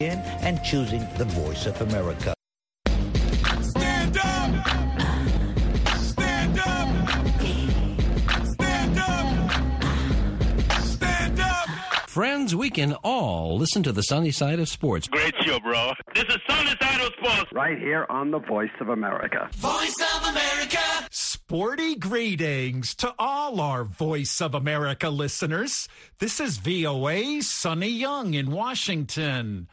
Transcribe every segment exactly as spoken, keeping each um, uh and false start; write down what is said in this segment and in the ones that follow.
in and choosing the Voice of America. Stand up! Stand up! Stand up! Stand up! Friends, we can all listen to the sunny side of sports. Great show, bro. This is Sunny Side of Sports. Right here on the Voice of America. Voice of America! Sporty greetings to all our Voice of America listeners. This is V O A's Sonny Young in Washington.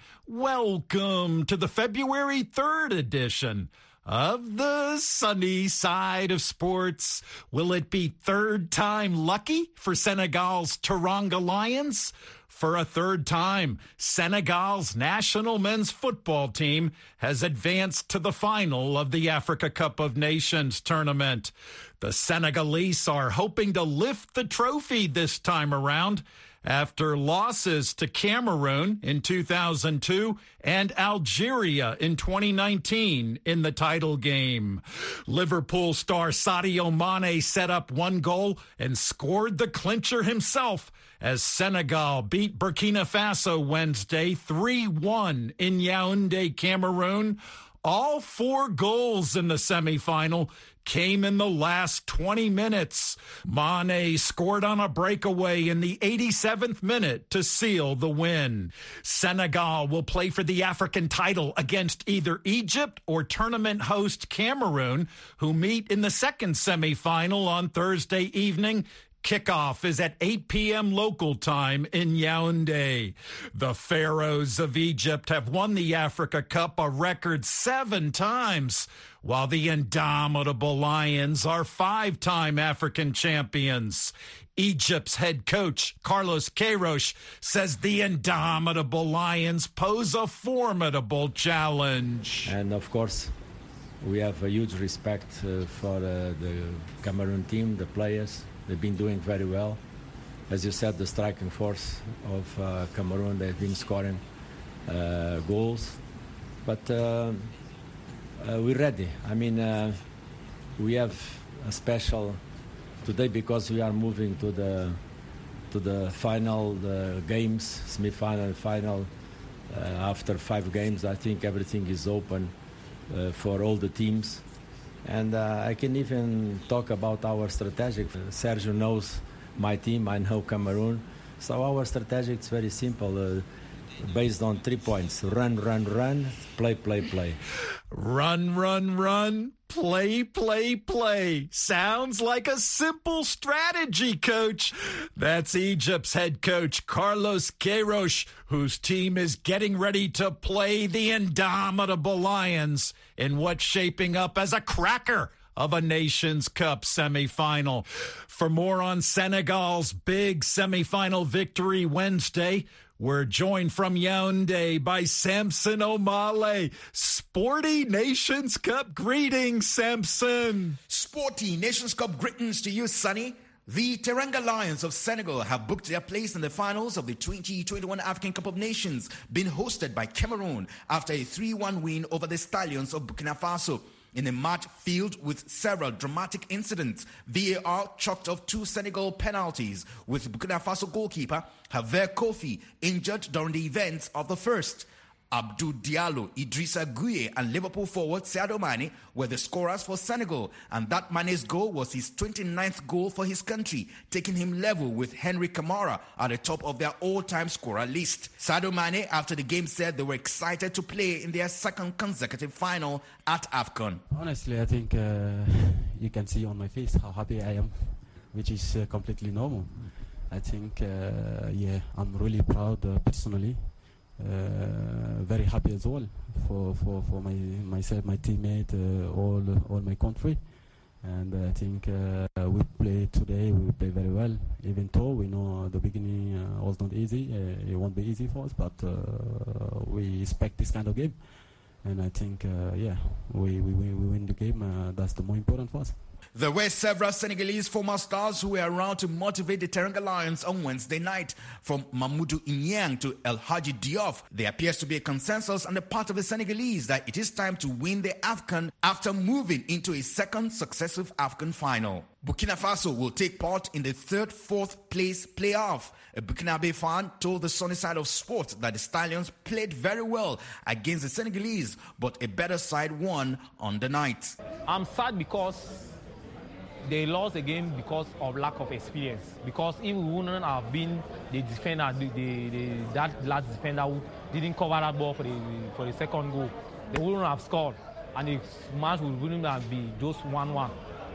Welcome to the February third edition of the Sunny Side of Sports. Will it be third time lucky for Senegal's Teranga Lions? For a third time, Senegal's national men's football team has advanced to the final of the Africa Cup of Nations tournament. The Senegalese are hoping to lift the trophy this time around after losses to Cameroon in two thousand two and Algeria in twenty nineteen in the title game. Liverpool star Sadio Mane set up one goal and scored the clincher himself as Senegal beat Burkina Faso Wednesday three one in Yaoundé, Cameroon. All four goals in the semifinal came in the last twenty minutes. Mane scored on a breakaway in the eighty-seventh minute to seal the win. Senegal will play for the African title against either Egypt or tournament host Cameroon, who meet in the second semifinal on Thursday evening. Kickoff is at eight p.m. local time in Yaoundé. The Pharaohs of Egypt have won the Africa Cup a record seven times, while the indomitable Lions are five-time African champions. Egypt's head coach, Carlos Queiroz, says the indomitable Lions pose a formidable challenge. And, of course, we have a huge respect uh, for uh, the Cameroon team, the players. They've been doing very well. As you said, the striking force of uh, Cameroon, they've been scoring uh, goals. But uh, uh, we're ready. I mean, uh, we have a special today because we are moving to the to the final the games, semi-final, final. Uh, after five games, I think everything is open uh, for all the teams. And uh, I can even talk about our strategic. Sergio knows my team, I know Cameroon. So our strategic is very simple, uh, based on three points. Run, run, run, play, play, play. Run, run, run, play, play, play. Sounds like a simple strategy, Coach. That's Egypt's head coach, Carlos Queiroz, whose team is getting ready to play the indomitable Lions in what's shaping up as a cracker of a Nations Cup semifinal. For more on Senegal's big semifinal victory Wednesday, we're joined from Yaoundé by Samson Omale. Sporty Nations Cup greetings, Samson. Sporty Nations Cup greetings to you, Sonny. The Teranga Lions of Senegal have booked their place in the finals of the twenty twenty-one African Cup of Nations, being hosted by Cameroon after a three one win over the Stallions of Burkina Faso. In a match filled with several dramatic incidents, V A R chalked off two Senegal penalties, with Burkina Faso goalkeeper Javier Kofi injured during the events of the first. Abdou Diallo, Idrissa Gueye and Liverpool forward Sadio Mane were the scorers for Senegal, and that Mane's goal was his twenty-ninth goal for his country, taking him level with Henry Camara at the top of their all-time scorer list. Sadio Mane, after the game, said they were excited to play in their second consecutive final at AFCON. Honestly, I think uh, you can see on my face how happy I am, which is uh, completely normal. I think, uh, yeah, I'm really proud uh, personally. Uh, very happy as well for, for, for my myself, my teammate, uh, all all my country, and I think uh, we play today. We play very well, even though we know the beginning uh, was not easy. Uh, it won't be easy for us, but uh, we expect this kind of game, and I think uh, yeah, we, we we win the game. Uh, that's the more important for us. There were several Senegalese former stars who were around to motivate the Teranga Lions on Wednesday night. From Mamadou Inyang to El Hadji Diouf, there appears to be a consensus on the part of the Senegalese that it is time to win the AFCON after moving into a second successive AFCON final. Burkina Faso will take part in the third, fourth place playoff. A Burkinabe fan told the Sunny Side of Sport that the Stallions played very well against the Senegalese, but a better side won on the night. I'm sad because they lost the game because of lack of experience. Because if we wouldn't have been the defender, the, the, the, that last defender who didn't cover that ball for the, for the second goal, they wouldn't have scored. And the match wouldn't have been just one one.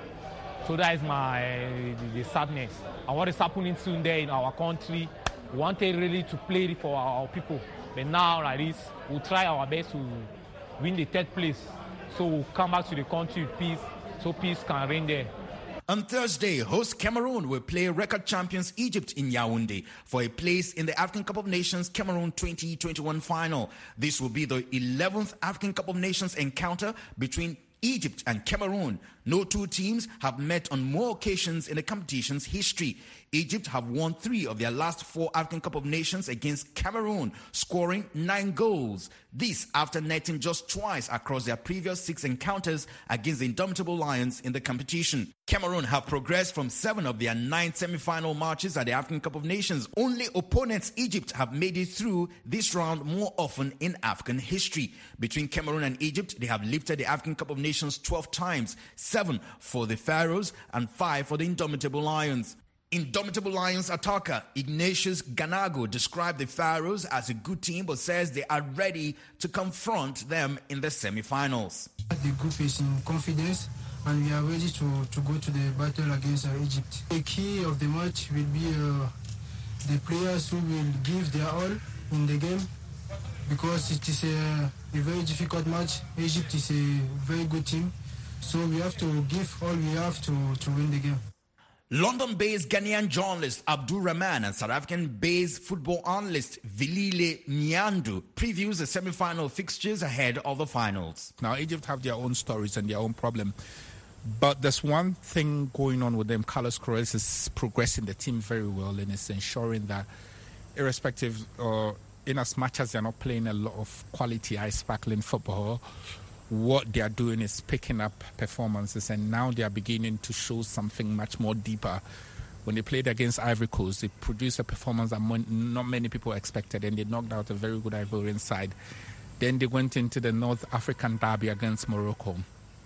So that is my uh, the, the sadness. And what is happening soon there in our country, we wanted really to play it for our, our people. But now, like this, we'll try our best to win the third place. So we'll come back to the country with peace, so peace can reign there. On Thursday, host Cameroon will play record champions Egypt in Yaoundé for a place in the African Cup of Nations Cameroon twenty twenty-one final. This will be the eleventh African Cup of Nations encounter between Egypt and Cameroon. No two teams have met on more occasions in the competition's history. Egypt have won three of their last four African Cup of Nations against Cameroon, scoring nine goals. This after netting just twice across their previous six encounters against the Indomitable Lions in the competition. Cameroon have progressed from seven of their nine semi-final matches at the African Cup of Nations. Only opponents Egypt have made it through this round more often in African history. Between Cameroon and Egypt, they have lifted the African Cup of Nations twelve times, seven for the Pharaohs and five for the Indomitable Lions. Indomitable Lions attacker Ignatius Ganago described the Pharaohs as a good team, but says they are ready to confront them in the semi-finals. The group is in confidence and we are ready to, to go to the battle against uh, Egypt. The key of the match will be uh, the players who will give their all in the game, because it is a, a very difficult match. Egypt is a very good team, so we have to give all we have to, to win the game. London-based Ghanaian journalist Abdul Rahman and South African-based football analyst Vilile Nyandu previews the semi-final fixtures ahead of the finals. Now, Egypt have their own stories and their own problem. But there's one thing going on with them. Carlos Queiroz is progressing the team very well, and it's ensuring that irrespective, or uh, in as much as they're not playing a lot of quality, eye-sparkling football, what they are doing is picking up performances, and now they are beginning to show something much more deeper. When they played against Ivory Coast, they produced a performance that not many people expected, and they knocked out a very good Ivorian side. Then they went into the North African derby against Morocco,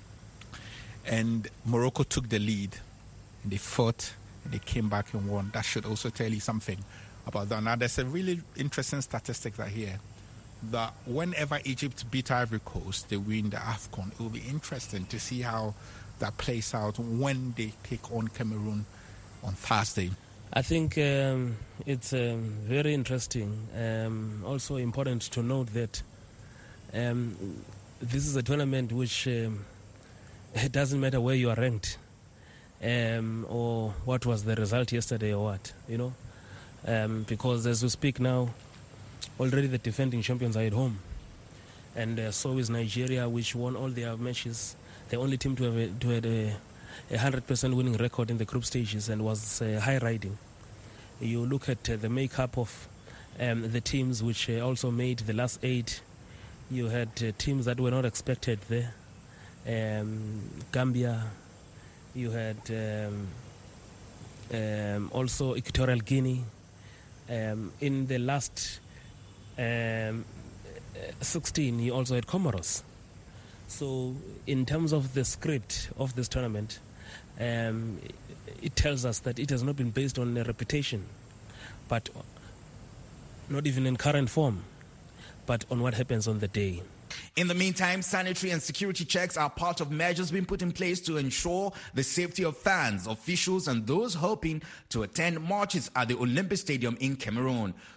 and Morocco took the lead, and they fought, and they came back and won. That should also tell you something about that. Now, there's a really interesting statistic right here, that whenever Egypt beat Ivory Coast, they win the AFCON. It will be interesting to see how that plays out when they take on Cameroon on Thursday. I think um, it's um, very interesting. Um, also important to note that um, this is a tournament which um, it doesn't matter where you are ranked um, or what was the result yesterday or what, you know, um, because as we speak now, already the defending champions are at home, and uh, so is Nigeria, which won all their matches. The only team to have a, to have a, a hundred percent winning record in the group stages and was uh, high riding. You look at uh, the makeup of um, the teams which uh, also made the last eight. You had uh, teams that were not expected there. Um, Gambia. You had um, um, also Equatorial Guinea. Um, in the last Um, sixteen, you also had Comoros. So in terms of the script of this tournament, um, it tells us that it has not been based on a reputation, but not even in current form, but on what happens on the day. In the meantime, sanitary and security checks are part of measures being put in place to ensure the safety of fans, officials, and those hoping to attend matches at the Olympic Stadium in Cameroon.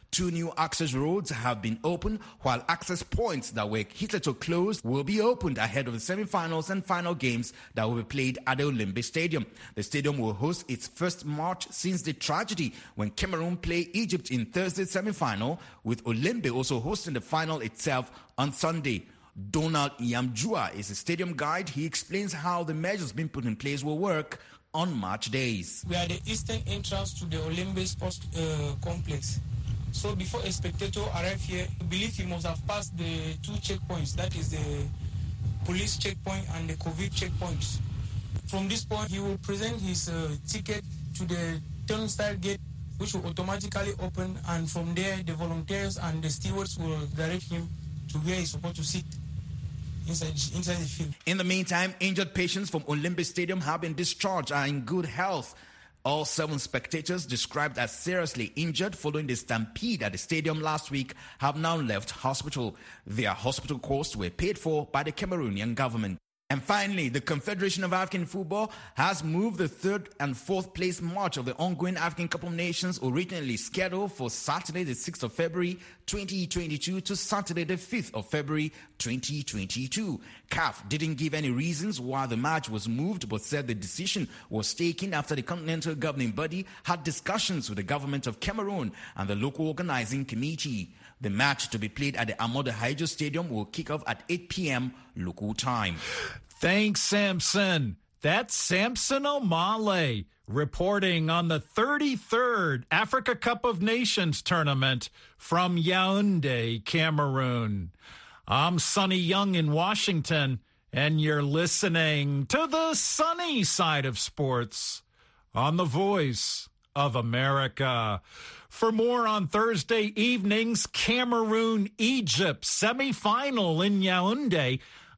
Two new access roads have been opened, while access points that were hitherto closed will be opened ahead of the semi-finals and final games that will be played at the Olembe Stadium. The stadium will host its first match since the tragedy when Cameroon play Egypt in Thursday's semi-final, with Olembe also hosting the final itself on Sunday. Donald Yamjua is a stadium guide. He explains how the measures being put in place will work on match days. We are the eastern entrance to the Olembe Sports uh, Complex. So before a spectator arrives here, we believe he must have passed the two checkpoints, that is the police checkpoint and the COVID checkpoints. From this point, he will present his uh, ticket to the turnstile gate, which will automatically open, and from there, the volunteers and the stewards will direct him to where he's supposed to sit inside, inside the field. In the meantime, injured patients from Olembe Stadium have been discharged and are in good health. All seven spectators described as seriously injured following the stampede at the stadium last week have now left hospital. Their hospital costs were paid for by the Cameroonian government. And finally, the Confederation of African Football has moved the third and fourth place match of the ongoing African Cup of Nations, originally scheduled for Saturday the sixth of February twenty twenty-two to Saturday the fifth of February twenty twenty-two. C A F didn't give any reasons why the match was moved, but said the decision was taken after the continental governing body had discussions with the government of Cameroon and the local organizing committee. The match to be played at the Amadou Haijo Stadium will kick off at eight p.m. local time. Thanks, Samson. That's Samson Omale reporting on the thirty-third Africa Cup of Nations tournament from Yaoundé, Cameroon. I'm Sonny Young in Washington, and you're listening to the sunny side of sports on the Voice of America. For more on Thursday evening's Cameroon-Egypt semifinal in Yaoundé,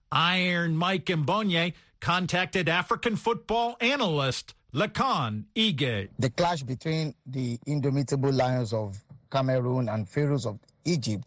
Iron Mike Mbonye contacted African football analyst Lacan Ige. The clash between the indomitable Lions of Cameroon and Pharaohs of Egypt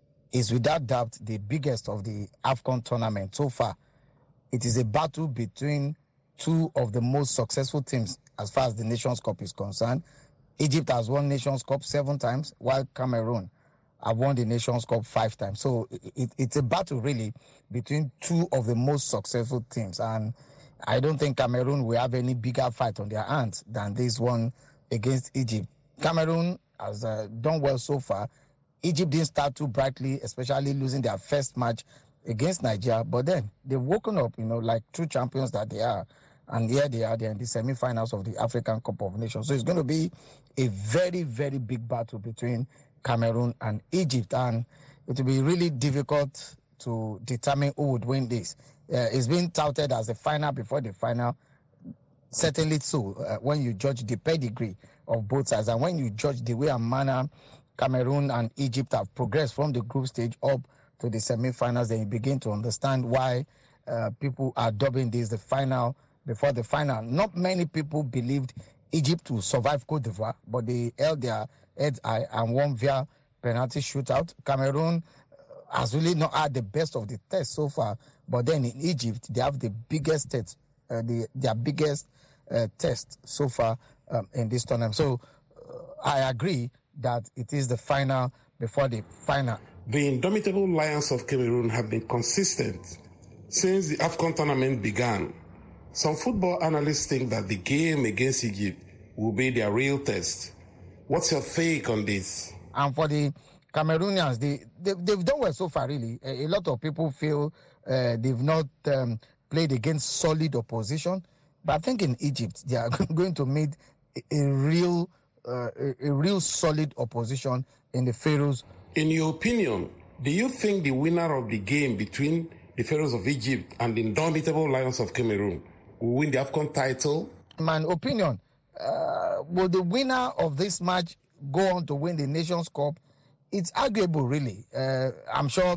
is without doubt the biggest of the AFCON tournament so far. It is a battle between two of the most successful teams as far as the Nations Cup is concerned. Egypt has won Nations Cup seven times, while Cameroon have won the Nations Cup five times. So it, it's a battle, really, between two of the most successful teams. And I don't think Cameroon will have any bigger fight on their hands than this one against Egypt. Cameroon has uh, done well so far. Egypt didn't start too brightly, especially losing their first match against Nigeria. But then they've woken up, you know, like true champions that they are. And here they are, they're in the semi-finals of the African Cup of Nations. So it's going to be a very, very big battle between Cameroon and Egypt. And it will be really difficult to determine who would win this. Uh, it's been touted as a final before the final. Certainly so, uh, when you judge the pedigree of both sides. And when you judge the way and manner Cameroon and Egypt have progressed from the group stage up to the semi-finals, then you begin to understand why uh, people are dubbing this the final before the final. Not many people believed Egypt would survive Cote d'Ivoire, but they held their heads high and won via penalty shootout. Cameroon has really not had the best of the test so far, but then in Egypt, they have the biggest test, uh, the, their biggest uh, test so far um, in this tournament. So uh, I agree that it is the final before the final. The indomitable Lions of Cameroon have been consistent since the AFCON tournament began. Some football analysts think that the game against Egypt will be their real test. What's your take on this? And for the Cameroonians, they, they, they've done well so far, really. A, a lot of people feel uh, they've not um, played against solid opposition. But I think in Egypt, they are going to meet a, a real uh, a, a real solid opposition in the Pharaohs. In your opinion, do you think the winner of the game between the Pharaohs of Egypt and the indomitable Lions of Cameroon will win the AFCON title? In my opinion, uh, will the winner of this match go on to win the Nations Cup? It's arguable, really. Uh, I'm sure uh,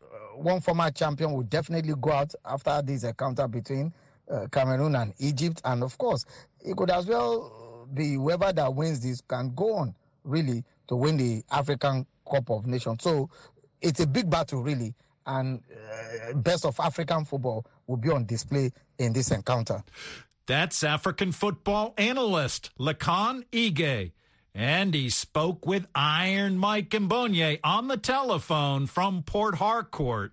one former champion will definitely go out after this encounter between uh, Cameroon and Egypt. And of course, it could as well be whoever that wins this can go on, really, to win the African Cup of Nations. So it's a big battle, really. And uh, best of African football will be on display in this encounter. That's African football analyst Lacan Ige. And he spoke with Iron Mike Mbonye on the telephone from Port Harcourt,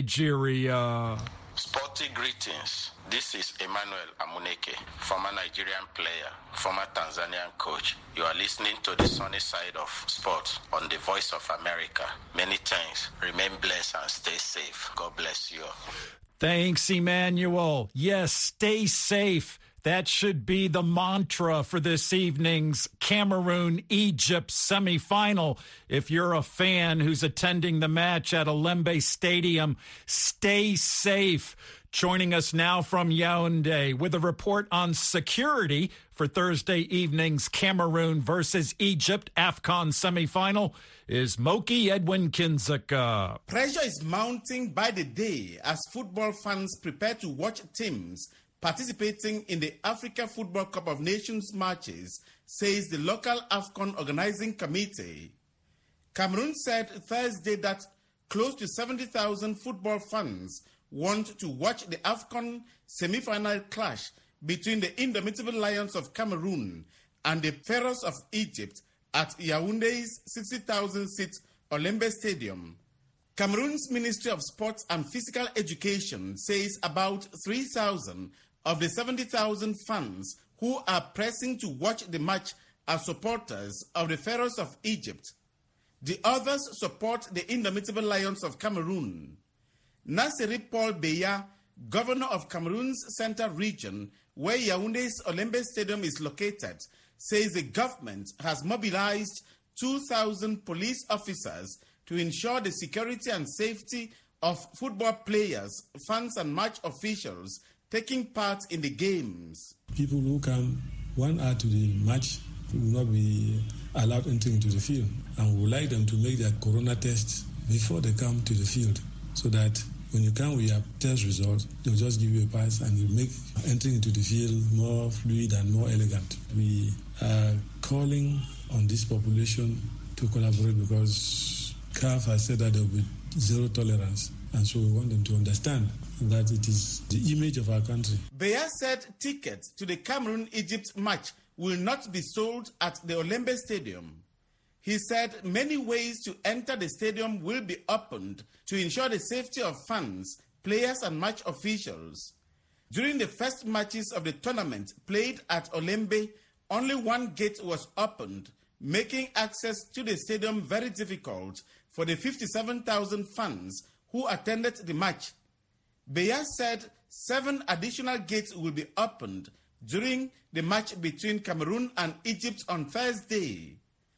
Nigeria. Sporty greetings. This is Emmanuel Amuneke, former Nigerian player, former Tanzanian coach. You are listening to the sunny side of sports on the Voice of America. Many thanks. Remain blessed and stay safe. God bless you. Thanks, Emmanuel. Yes, stay safe. That should be the mantra for this evening's Cameroon-Egypt semifinal. If you're a fan who's attending the match at Olembe Stadium, stay safe. Joining us now from Yaoundé with a report on security for Thursday evening's Cameroon versus Egypt AFCON semifinal is Moki Edwin Kinzeka. Pressure is mounting by the day as football fans prepare to watch teams participating in the Africa Football Cup of Nations matches, says the local AFCON organizing committee. Cameroon said Thursday that close to seventy thousand football fans want to watch the AFCON semi-final clash between the Indomitable Lions of Cameroon and the Pharaohs of Egypt at Yaoundé's sixty thousand seat Olembe Stadium. Cameroon's Ministry of Sports and Physical Education says about three thousand of the seventy thousand fans who are pressing to watch the match are supporters of the Pharaohs of Egypt. The others support the Indomitable Lions of Cameroon. Nasseri Paul Beya, governor of Cameroon's Central Region, where Yaoundé's Olembe Stadium is located, says the government has mobilized two thousand police officers to ensure the security and safety of football players, fans, and match officials taking part in the games. People who come one hour to the match will not be allowed entering into the field, and we would like them to make their corona tests before they come to the field, so that when you come with your test results, they'll just give you a pass and you make entering into the field more fluid and more elegant. We are calling on this population to collaborate because C A F has said that there will be zero tolerance, and so we want them to understand that it is the image of our country. Beya said tickets to the Cameroon-Egypt match will not be sold at the Olembe Stadium. He said many ways to enter the stadium will be opened to ensure the safety of fans, players, and match officials. During the first matches of the tournament played at Olembe, only one gate was opened, making access to the stadium very difficult for the fifty-seven thousand fans who attended the match. Beya said seven additional gates will be opened during the match between Cameroon and Egypt on Thursday.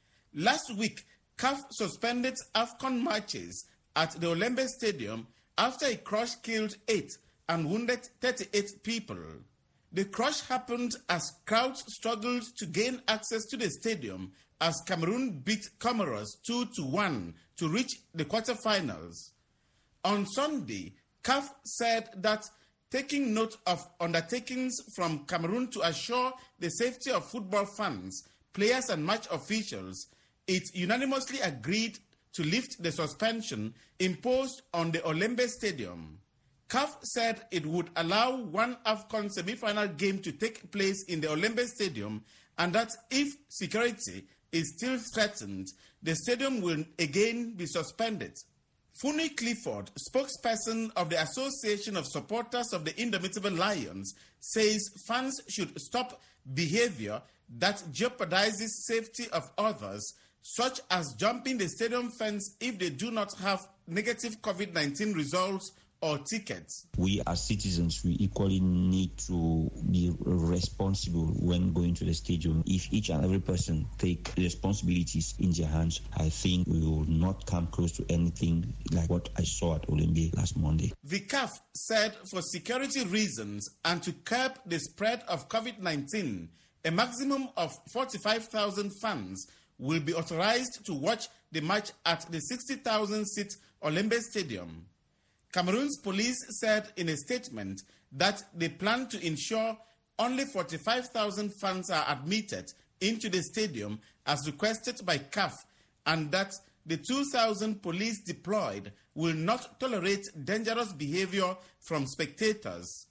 Last week, C A F suspended AFCON matches at the Olembe Stadium after a crush killed eight and wounded thirty-eight people. The crush happened as crowds struggled to gain access to the stadium as Cameroon beat Comoros two to one to reach the quarterfinals. On Sunday, C A F said that taking note of undertakings from Cameroon to assure the safety of football fans, players, and match officials, it unanimously agreed to lift the suspension imposed on the Olembe Stadium. C A F said it would allow one AFCON semi-final game to take place in the Olembe Stadium, and that if security is still threatened, the stadium will again be suspended. Funmi Clifford, spokesperson of the Association of Supporters of the Indomitable Lions, says fans should stop behavior that jeopardizes safety of others, such as jumping the stadium fence if they do not have negative COVID nineteen results or tickets. We as citizens, we equally need to be responsible when going to the stadium. If each and every person take responsibilities in their hands, I think we will not come close to anything like what I saw at Olembe last Monday. The C A F said for security reasons and to curb the spread of COVID nineteen, a maximum of forty-five thousand fans will be authorized to watch the match at the sixty thousand seat Olembe Stadium. Cameroon's police said in a statement that they plan to ensure only forty-five thousand fans are admitted into the stadium as requested by C A F, and that the two thousand police deployed will not tolerate dangerous behavior from spectators.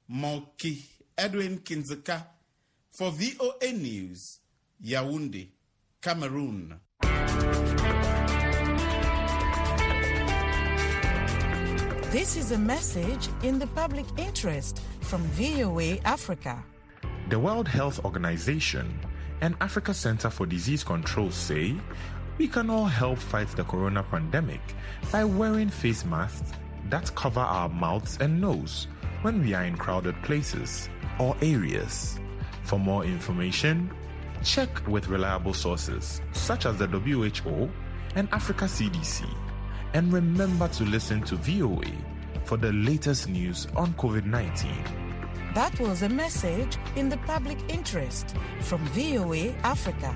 Moki Edwin Kinzeka for V O A News, Yaoundé. Cameroon. This is a message in the public interest from V O A Africa. The World Health Organization and Africa Center for Disease Control say we can all help fight the corona pandemic by wearing face masks that cover our mouths and nose when we are in crowded places or areas. For more information, check with reliable sources such as the W H O and Africa C D C. And remember to listen to V O A for the latest news on COVID nineteen. That was a message in the public interest from V O A Africa.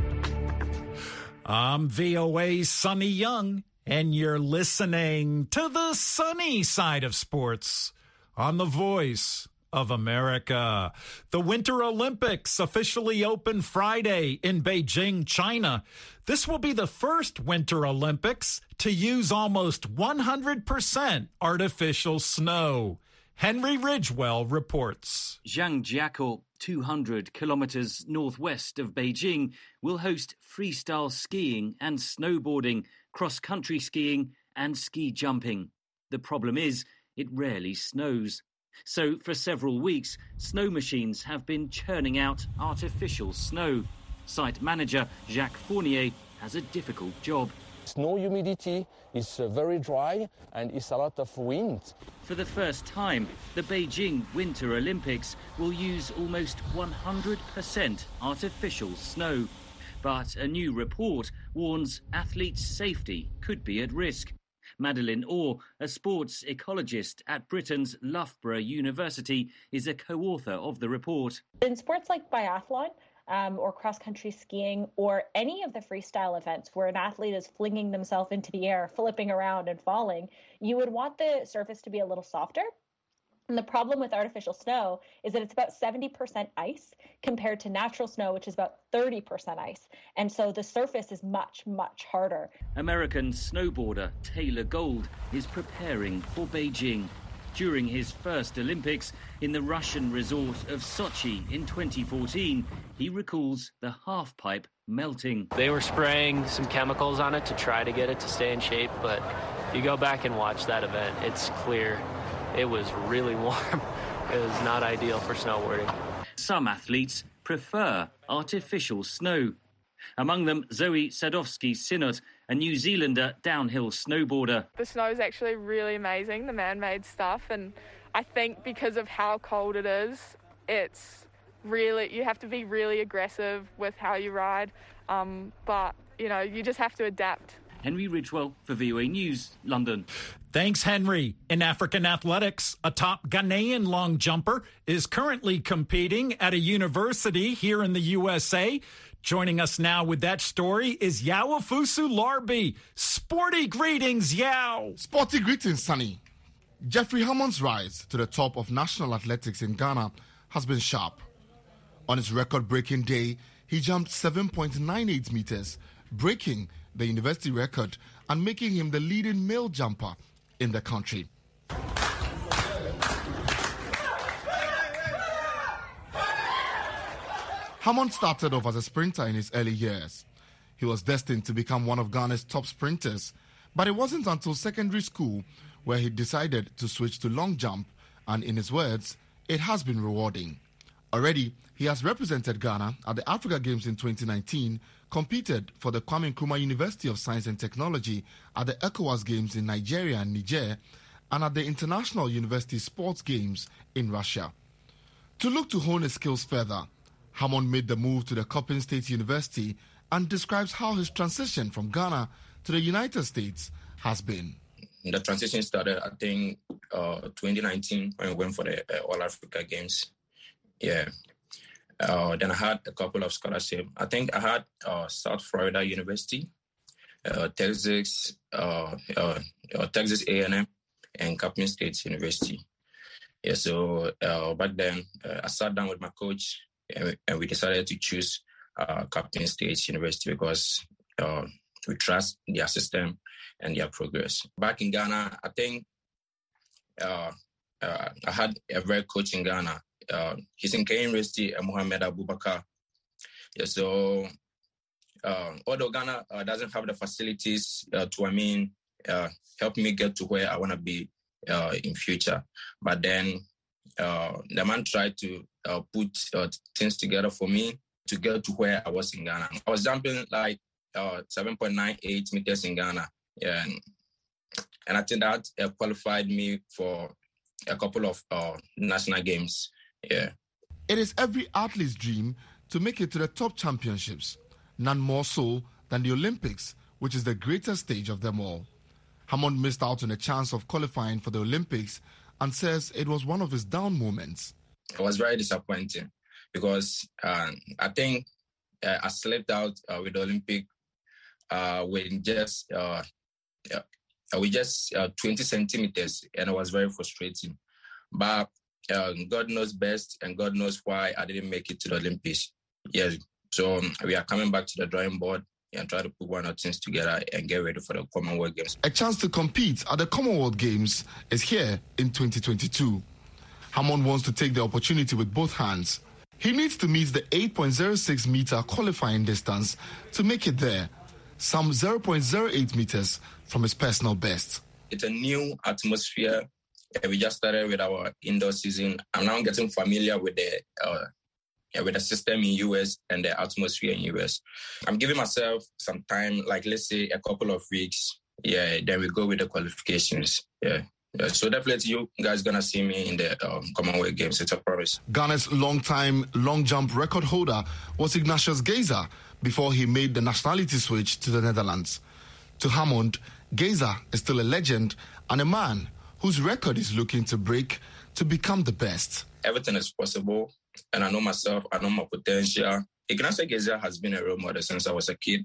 I'm V O A's Sonny Young, and you're listening to the sunny side of sports on the Voice of America. The Winter Olympics officially open Friday in Beijing, China. This will be the first Winter Olympics to use almost one hundred percent artificial snow. Henry Ridgewell reports. Zhangjiakou, two hundred kilometers northwest of Beijing, will host freestyle skiing and snowboarding, cross-country skiing and ski jumping. The problem is, it rarely snows. So for several weeks, snow machines have been churning out artificial snow. Site manager Jacques Fournier has a difficult job. Snow humidity is uh, very dry and it's a lot of wind. For the first time, the Beijing Winter Olympics will use almost one hundred percent artificial snow. But a new report warns athletes' safety could be at risk. Madeleine Orr, a sports ecologist at Britain's Loughborough University, is a co-author of the report. In sports like biathlon um, or cross-country skiing or any of the freestyle events where an athlete is flinging themselves into the air, flipping around and falling, you would want the surface to be a little softer. And the problem with artificial snow is that it's about seventy percent ice compared to natural snow, which is about thirty percent ice. And so the surface is much, much harder. American snowboarder Taylor Gold is preparing for Beijing. During his first Olympics in the Russian resort of Sochi in twenty fourteen, he recalls the halfpipe melting. They were spraying some chemicals on it to try to get it to stay in shape, but if you go back and watch that event, it's clear it was really warm. It was not ideal for snowboarding. Some athletes prefer artificial snow. Among them, Zoe Sadowski-Sinnott, a New Zealander downhill snowboarder. The snow is actually really amazing, the man-made stuff, and I think because of how cold it is, it's really, you have to be really aggressive with how you ride, um, but, you know, you just have to adapt. Henry Ridgewell for V O A News, London. Thanks, Henry. In African athletics, a top Ghanaian long jumper is currently competing at a university here in the U S A. Joining us now with that story is Yawafusu Larbi. Sporty greetings, Yao. Sporty greetings, Sonny. Jeffrey Hammond's rise to the top of national athletics in Ghana has been sharp. On his record-breaking day, he jumped seven point nine eight meters, breaking the university record and making him the leading male jumper in the country. Hammond started off as a sprinter in his early years. He was destined to become one of Ghana's top sprinters, but it wasn't until secondary school where he decided to switch to long jump, and in his words, it has been rewarding. Already, he has represented Ghana at the Africa Games in twenty nineteen, competed for the Kwame Nkrumah University of Science and Technology at the ECOWAS Games in Nigeria and Niger, and at the International University Sports Games in Russia. To look to hone his skills further, Hammond made the move to the Coppin State University and describes how his transition from Ghana to the United States has been. The transition started, I think, uh, twenty nineteen when we went for the uh, All Africa Games. Yeah. Uh, then I had a couple of scholarships. I think I had uh, South Florida University, uh, Texas, uh, uh, uh, Texas A and M, and Coppin State University. Yeah, so uh, back then uh, I sat down with my coach, and we, and we decided to choose uh, Coppin State University because uh, we trust their system and their progress. Back in Ghana, I think uh, uh, I had a very coach in Ghana. Uh, he's in K University, uh, Mohamed Abubakar. Yeah, so uh, although Ghana uh, doesn't have the facilities uh, to, I mean, uh, help me get to where I want to be uh, in future. But then uh, the man tried to uh, put uh, things together for me to get to where I was in Ghana. I was jumping like uh, seven point nine eight meters in Ghana. Yeah, and, and I think that uh, qualified me for a couple of uh, national games. Yeah. It is every athlete's dream to make it to the top championships, none more so than the Olympics, which is the greatest stage of them all. Hammond missed out on a chance of qualifying for the Olympics and says it was one of his down moments. It was very disappointing because uh, I think uh, I slipped out uh, with the Olympic uh, with just uh, uh, with just uh, twenty centimeters, and it was very frustrating. But uh, God knows best, and God knows why I didn't make it to the Olympics. Yes, so um, we are coming back to the drawing board and try to put one or things together and get ready for the Commonwealth Games. A chance to compete at the Commonwealth Games is here in twenty twenty-two. Hammond wants to take the opportunity with both hands. He needs to meet the eight point zero six meter qualifying distance to make it there, some zero point zero eight meters from his personal best. It's a new atmosphere. We just started with our indoor season. I'm now getting familiar with the uh, Yeah, with the system in U S and the atmosphere in U S. I'm giving myself some time, like let's say a couple of weeks. Yeah, then we go with the qualifications. Yeah. yeah. So definitely you guys gonna see me in the um, Commonwealth Games. It's a promise. Ghana's long-time long jump record holder was Ignatius Geyser before he made the nationality switch to the Netherlands. To Hammond, Geyser is still a legend and a man whose record is looking to break to become the best. Everything is possible. And I know myself, I know my potential. Ignatius Geyser has been a role model since I was a kid.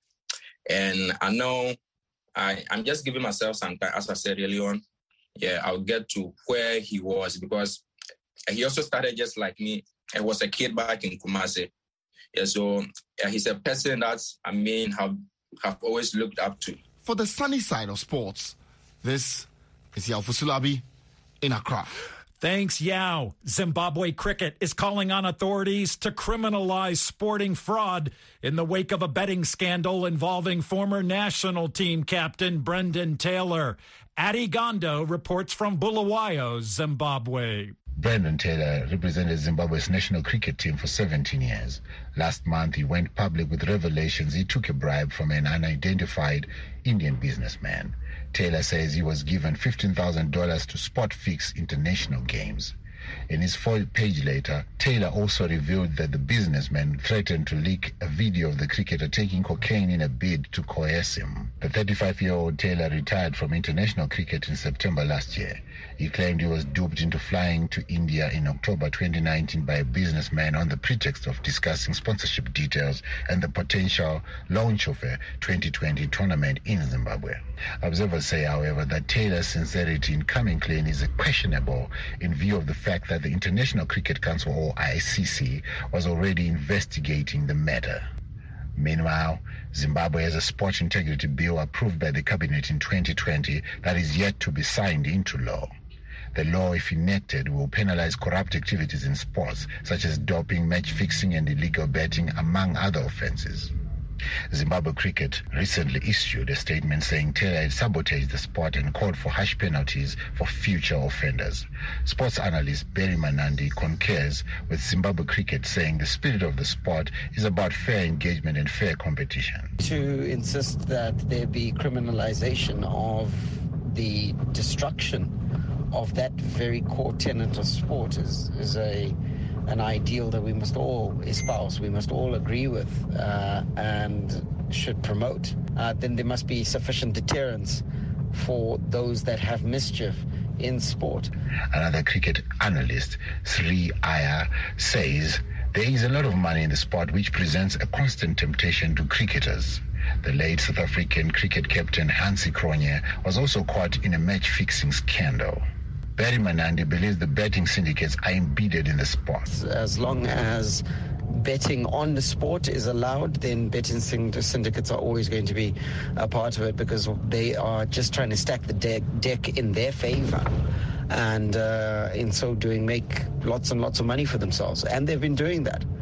And I know I, I'm just giving myself some time, as I said earlier on. Yeah, I'll get to where he was because he also started just like me. I was a kid back in Kumasi. Yeah, so yeah, he's a person that, I mean, have, have always looked up to. For the sunny side of sports, this is Yao Fusulabi in Accra. Thanks, Yao. Zimbabwe cricket is calling on authorities to criminalize sporting fraud in the wake of a betting scandal involving former national team captain Brendan Taylor. Adi Gondo reports from Bulawayo, Zimbabwe. Brendan Taylor represented Zimbabwe's national cricket team for seventeen years. Last month, he went public with revelations he took a bribe from an unidentified Indian businessman. Taylor says he was given fifteen thousand dollars to spot fix international games. In his four-page letter, Taylor also revealed that the businessman threatened to leak a video of the cricketer taking cocaine in a bid to coerce him. The thirty-five-year-old Taylor retired from international cricket in September last year. He claimed he was duped into flying to India in October twenty nineteen by a businessman on the pretext of discussing sponsorship details and the potential launch of a twenty twenty tournament in Zimbabwe. Observers say, however, that Taylor's sincerity in coming clean is questionable in view of the fact that the International Cricket Council, or I C C, was already investigating the matter. Meanwhile, Zimbabwe has a sports integrity bill approved by the cabinet in twenty twenty that is yet to be signed into law. The law, if enacted, will penalize corrupt activities in sports, such as doping, match fixing, and illegal betting, among other offenses. Zimbabwe Cricket recently issued a statement saying Taylor had sabotaged the sport and called for harsh penalties for future offenders. Sports analyst Barry Manandi concurs with Zimbabwe Cricket, saying the spirit of the sport is about fair engagement and fair competition. To insist that there be criminalization of the destruction of that very core tenet of sport is, is a an ideal that we must all espouse, we must all agree with uh, and should promote. Uh, then there must be sufficient deterrence for those that have mischief in sport. Another cricket analyst, Sri Iyer, says there is a lot of money in the sport which presents a constant temptation to cricketers. The late South African cricket captain Hansie Cronje was also caught in a match-fixing scandal. Barry Manandi believes the betting syndicates are embedded in the sport. As long as betting on the sport is allowed, then betting syndicates are always going to be a part of it because they are just trying to stack the deck, deck in their favor. And uh, in so doing, make lots and lots of money for themselves. And they've been doing that.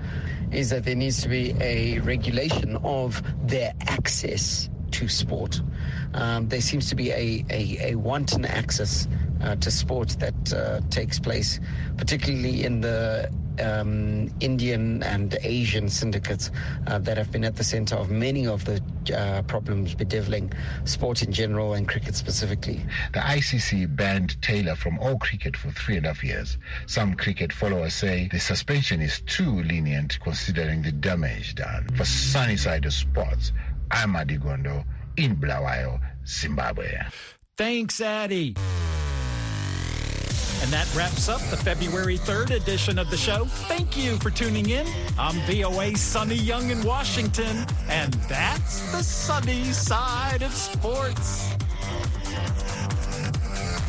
is that there needs to be a regulation of their access to sport. Um, there seems to be a, a, a wanton access uh, to sport that uh, takes place, particularly in the um, Indian and Asian syndicates uh, that have been at the center of many of the uh, problems bedeviling sport in general and cricket specifically. The I C C banned Taylor from all cricket for three and a half years. Some cricket followers say the suspension is too lenient considering the damage done. For Sunny Side of Sports, I'm Adi Gondo in Bulawayo, Zimbabwe. Thanks, Addy. And that wraps up the February third edition of the show. Thank you for tuning in. I'm V O A's Sonny Young in Washington, and that's the sunny side of sports.